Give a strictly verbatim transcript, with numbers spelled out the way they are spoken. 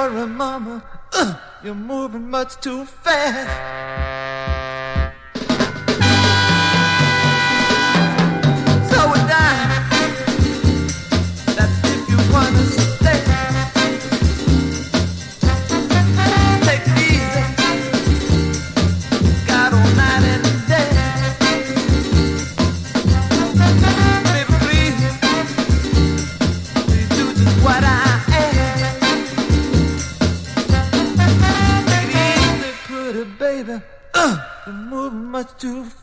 sorry, mama, uh, you're moving much too fast. Slow it down, that's if you wanna stay. Take it easy, got all night and day. Baby, please, please do just what I baby, uh, you're moving much too fast.